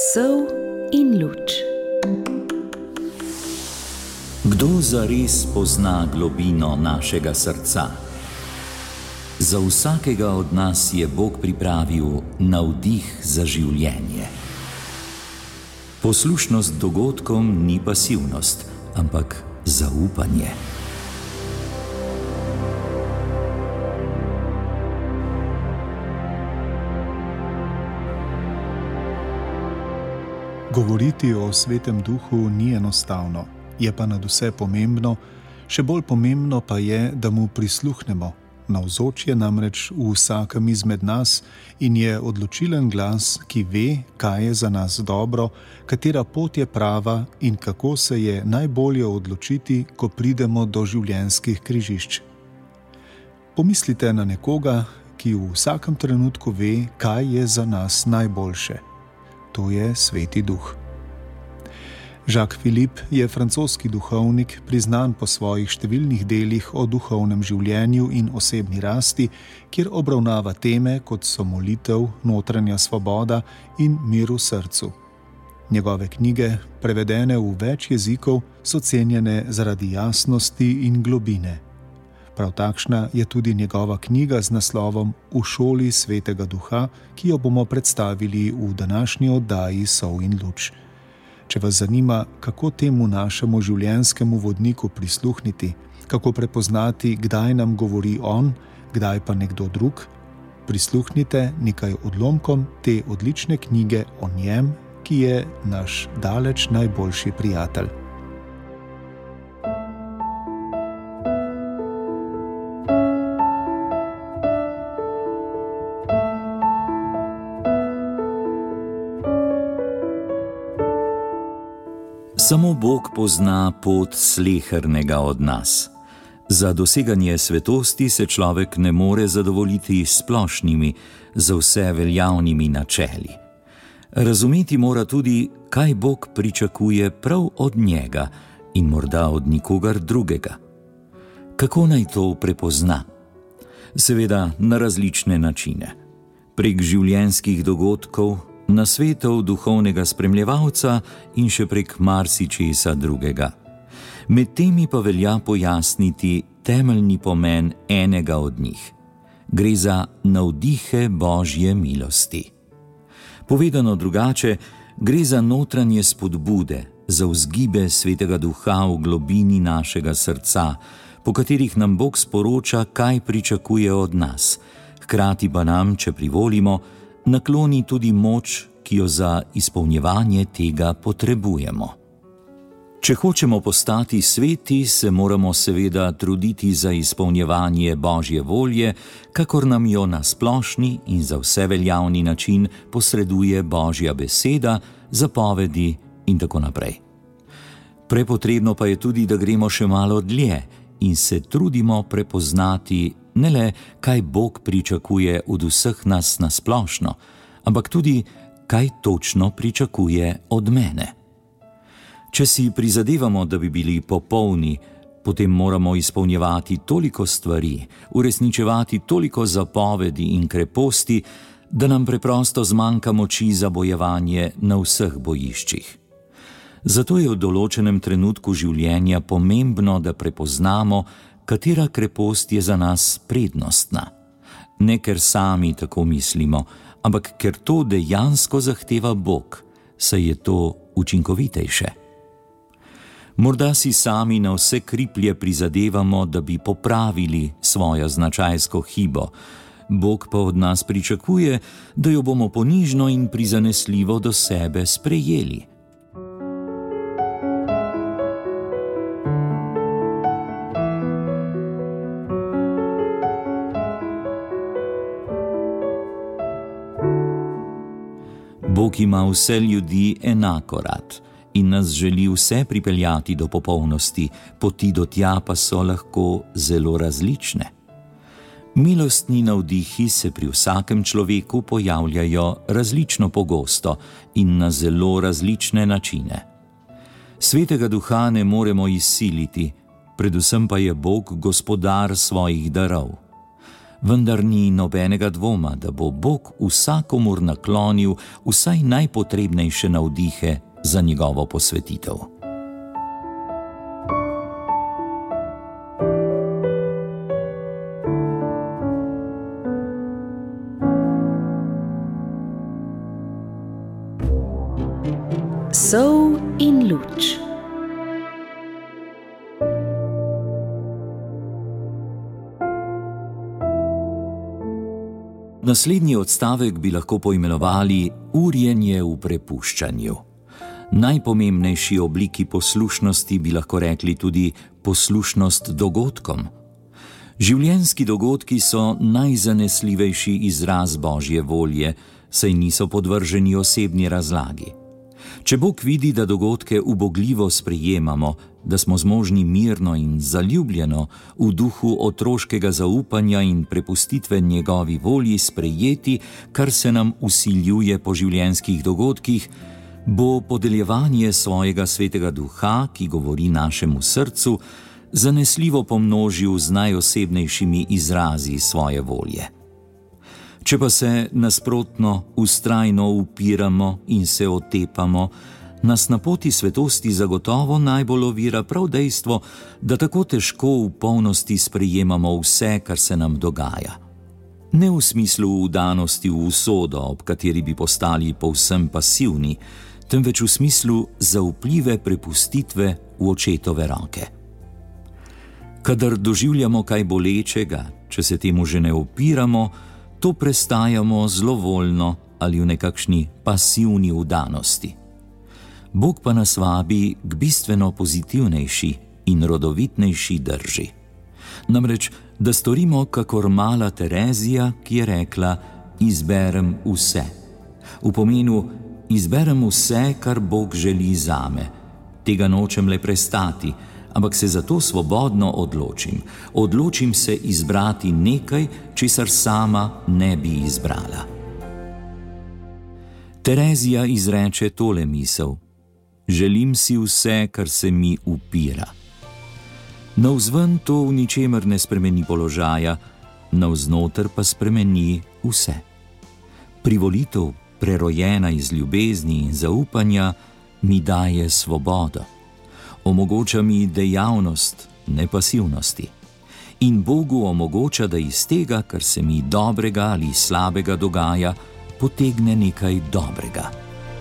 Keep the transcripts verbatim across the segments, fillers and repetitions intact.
Sol in luč. Kdo zares pozna globino našega srca? Za vsakega od nas je Bog pripravil navdih za življenje. Poslušnost dogodkom ni pasivnost, ampak zaupanje. Govoriti o Svetem Duhu ni enostavno, je pa nadvse pomembno, še bolj pomembno pa je, da mu prisluhnemo. Navzoč je namreč v vsakem izmed nas in je odločilen glas, ki ve, kaj je za nas dobro, katera pot je prava in kako se je najbolje odločiti, ko pridemo do življenjskih križišč. Pomislite na nekoga, ki v vsakem trenutku ve, kaj je za nas najboljše. To je Sveti Duh. Jacques Philippe je francoski duhovnik, priznan po svojih številnih delih o duhovnem življenju in osebni rasti, kjer obravnava teme, kot so molitev, notranja svoboda in mir v srcu. Njegove knjige, prevedene v več jezikov, so cenjene zaradi jasnosti in globine. Prav takšna je tudi njegova knjiga z naslovom V šoli Svetega Duha, ki jo bomo predstavili v današnji oddaji Sol in luč. Če vas zanima, kako temu našemu življenjskemu vodniku prisluhniti, kako prepoznati, kdaj nam govori on, kdaj pa nekdo drug, prisluhnite nekaj odlomkom te odlične knjige o njem, ki je naš daleč najboljši prijatelj. Samo Bog pozna pot slehernega od nas. Za doseganje svetosti se človek ne more zadovoljiti s splošnimi, za vse veljavnimi načeli. Razumeti mora tudi, kaj Bog pričakuje prav od njega in morda od nikogar drugega. Kako naj to prepozna? Seveda na različne načine. Prek življenjskih dogodkov, nasvetov duhovnega spremljevalca in še prek marsičesa drugega. Med temi pa velja pojasniti temeljni pomen enega od njih. Gre za navdihe Božje milosti. Povedano drugače, gre za notranje spodbude, za vzgibe Svetega Duha v globini našega srca, po katerih nam Bog sporoča, kaj pričakuje od nas, hkrati pa nam, če privolimo, nakloni tudi moč, ki jo za izpolnjevanje tega potrebujemo. Če hočemo postati sveti, se moramo seveda truditi za izpolnjevanje Božje volje, kakor nam jo na splošni in za vse veljavni način posreduje Božja beseda, zapovedi in tako naprej. Prepotrebno pa je tudi, da gremo še malo dlje in se trudimo prepoznati ne le, kaj Bog pričakuje od vseh nas na splošno, ampak tudi, kaj točno pričakuje od mene. Če si prizadevamo, da bi bili popolni, potem moramo izpolnjevati toliko stvari, uresničevati toliko zapovedi in kreposti, da nam preprosto zmanjka moči za bojevanje na vseh bojiščih. Zato je v določenem trenutku življenja pomembno, da prepoznamo, katera krepost je za nas prednostna. Ne ker sami tako mislimo, ampak ker to dejansko zahteva Bog, saj je to učinkovitejše. Morda si sami na vse kriplje prizadevamo, da bi popravili svojo značajsko hibo. Bog pa od nas pričakuje, da jo bomo ponižno in prizanesljivo do sebe sprejeli. Bog ima vse ljudi enako rad in nas želi vse pripeljati do popolnosti, poti do tja pa so lahko zelo različne. Milostni navdihi se pri vsakem človeku pojavljajo različno pogosto in na zelo različne načine. Svetega Duha ne moremo izsiliti, predvsem pa je Bog gospodar svojih darov. vendar ni nobenega dvoma, da bo Bog vsakomur naklonil vsaj najpotrebnejše navdihe za njegovo posvetitev. Sol in luč. Naslednji odstavek bi lahko poimenovali urjenje v prepuščanju. Najpomembnejši obliki poslušnosti bi lahko rekli tudi poslušnost dogodkom. Življenjski dogodki so najzanesljivejši izraz Božje volje, saj niso podvrženi osebni razlagi. Če Bog vidi, da dogodke ubogljivo sprejemamo, da smo zmožni mirno in zaljubljeno v duhu otroškega zaupanja in prepustitve njegovi volji sprejeti, kar se nam vsiljuje po življenjskih dogodkih, bo podeljevanje svojega svetega duha, ki govori našemu srcu, zanesljivo pomnožil z najosebnejšimi izrazi svoje volje. Če pa se nasprotno vztrajno upiramo in se otepamo, nas na poti svetosti zagotovo najbolj ovira prav dejstvo, da tako težko v polnosti sprejemamo vse, kar se nam dogaja. Ne v smislu vdanosti v usodo, ob kateri bi postali povsem pasivni, temveč v smislu zaupljive prepustitve v očetove roke. Kadar doživljamo kaj bolečega, če se temu že ne upiramo, to prestajamo zlovoljno ali v nekakšni pasivni vdanosti. Bog pa nas vabi k bistveno pozitivnejši in rodovitnejši drži. Namreč, da storimo kakor mala Terezija, ki je rekla: izberem vse. V pomenu: izberem vse, kar Bog želi zame. Tega nočem le prestati, ampak se zato svobodno odločim. Odločim se izbrati nekaj, česar sama ne bi izbrala. Terezija izreče tole misel: želim si vse, kar se mi upira. Navzven to v ničemer ne spremeni položaja, navznoter pa spremeni vse. Privolitev, prerojena iz ljubezni in zaupanja, mi daje svobodo. Omogoča mi dejavnost, ne pasivnosti. In Bogu omogoča, da iz tega, kar se mi dobrega ali slabega dogaja, potegne nekaj dobrega.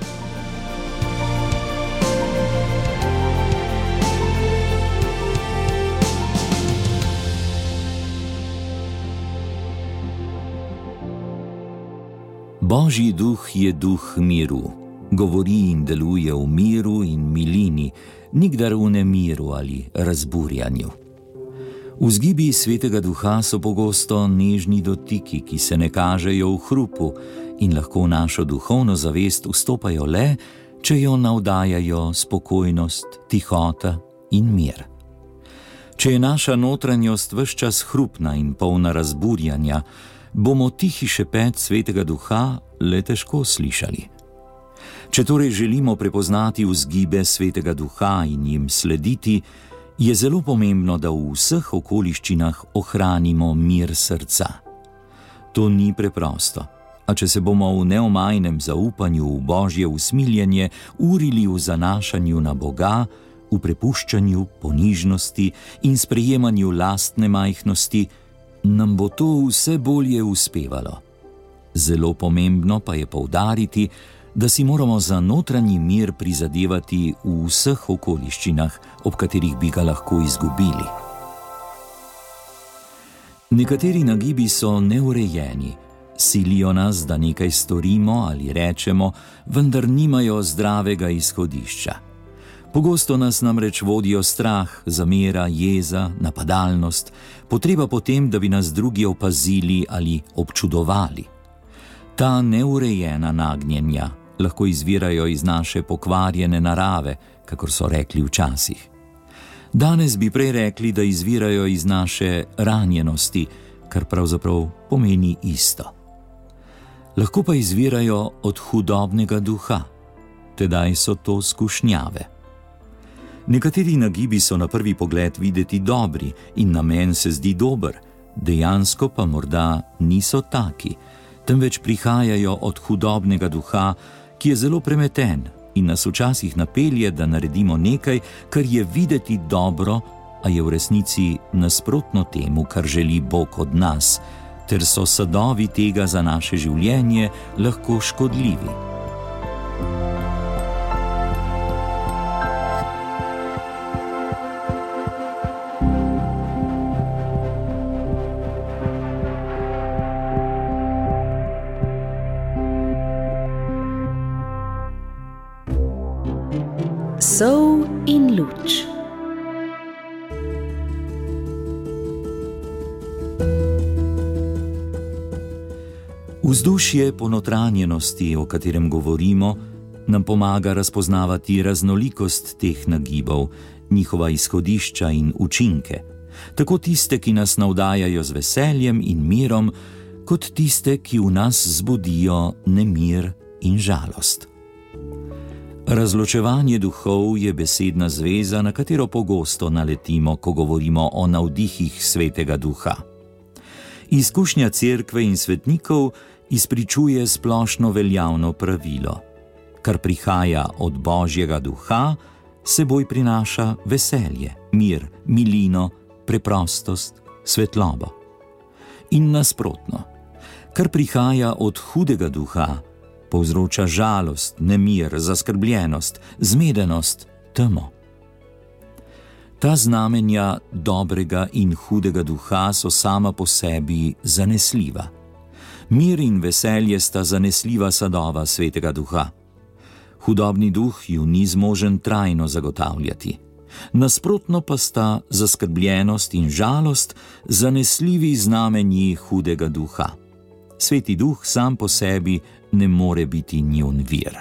Božji duh je duh miru. Govori in deluje v miru in milini, nikdar v nemiru ali razburjanju. Vzgibi svetega duha so pogosto nežni dotiki, ki se ne kažejo v hrupu in lahko v našo duhovno zavest vstopajo le, če jo navdajajo spokojnost, tihota in mir. Če je naša notranjost ves čas hrupna in polna razburjanja, bomo tihi šepet svetega duha le težko slišali. Če torej želimo prepoznati vzgibe svetega duha in jim slediti, je zelo pomembno, da v vseh okoliščinah ohranimo mir srca. To ni preprosto, a če se bomo v neomajnem zaupanju v Božje usmiljenje urili v zanašanju na Boga, v prepuščanju, ponižnosti in sprejemanju lastne majhnosti, nam bo to vse bolje uspevalo. Zelo pomembno pa je poudariti, da si moramo za notranji mir prizadevati v vseh okoliščinah, ob katerih bi ga lahko izgubili. Nekateri nagibi so neurejeni, silijo nas, da nekaj storimo ali rečemo, vendar nimajo zdravega izhodišča. Pogosto nas namreč vodijo strah, zamera, jeza, napadalnost, potreba potem, da bi nas drugi opazili ali občudovali. Ta neurejena nagnjenja lahko izvirajo iz naše pokvarjene narave, kakor so rekli včasih. Danes bi prej rekli, da izvirajo iz naše ranjenosti, kar pravzaprav pomeni isto. Lahko pa izvirajo od hudobnega duha, tedaj so to skušnjave. Nekateri nagibi so na prvi pogled videti dobri in namen se zdi dober, dejansko pa morda niso taki, temveč prihajajo od hudobnega duha, ki je zelo premeten in nas včasih napelje, da naredimo nekaj, kar je videti dobro, a je v resnici nasprotno temu, kar želi Bog od nas, ter so sadovi tega za naše življenje lahko škodljivi. Sol in luč. Vzdušje ponotranjenosti, o katerem govorimo, nam pomaga razpoznavati raznolikost teh nagibov, njihova izhodišča in učinke, tako tiste, ki nas navdajajo z veseljem in mirom, kot tiste, ki v nas zbudijo nemir in žalost. Razločevanje duhov je besedna zveza, na katero pogosto naletimo, ko govorimo o navdihih Svetega Duha. Izkušnja cerkve in svetnikov izpričuje splošno veljavno pravilo. Kar prihaja od Božjega Duha, seboj prinaša veselje, mir, milino, preprostost, svetlobo. In nasprotno, kar prihaja od hudega duha, povzroča žalost, nemir, zaskrbljenost, zmedenost, temo. Ta znamenja dobrega in hudega duha so sama po sebi zanesljiva. Mir in veselje sta zanesljiva sadova Svetega Duha. Hudobni duh ju ni zmožen trajno zagotavljati. Nasprotno pa sta zaskrbljenost in žalost zanesljivi znamenji hudega duha. Sveti duh sam po sebi ne more biti njun vir.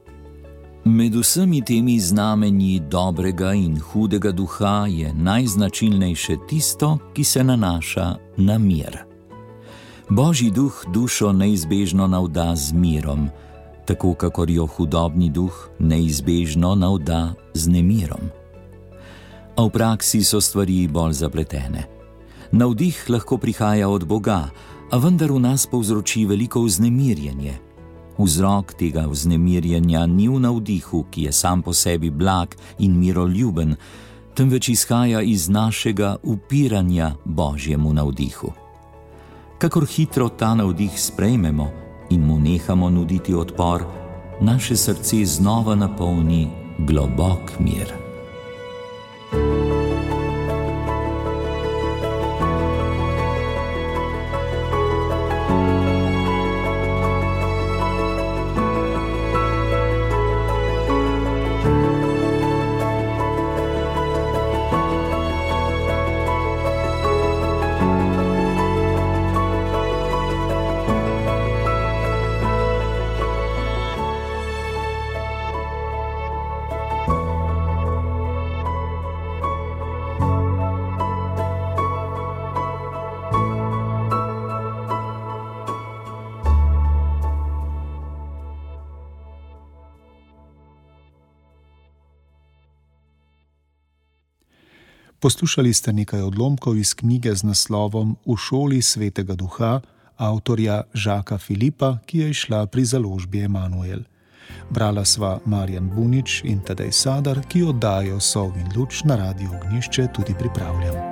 Med vsemi temi znamenji dobrega in hudega duha je najznačilnejše tisto, ki se nanaša na mir. Božji duh dušo neizbežno navda z mirom, tako kakor jo hudobni duh neizbežno navda z nemirom. A v praksi so stvari bolj zapletene. Navdih lahko prihaja od Boga, a vendar v nas povzroči veliko vznemirjenje. Vzrok tega vznemirjenja ni v navdihu, ki je sam po sebi blag in miroljuben, temveč izhaja iz našega upiranja Božjemu navdihu. Kakor hitro ta navdih sprejmemo in mu nehamo nuditi odpor, naše srce znova napolni globok mir. Poslušali ste nekaj odlomkov iz knjige z naslovom V šoli Svetega Duha, avtorja Žaka Filipa, ki je izšla pri založbi Emanuel. Brala sva Marjan Bunič in Tadej Sadar, ki oddajo Sol in luč na Radiu Ognjišče tudi pripravljam.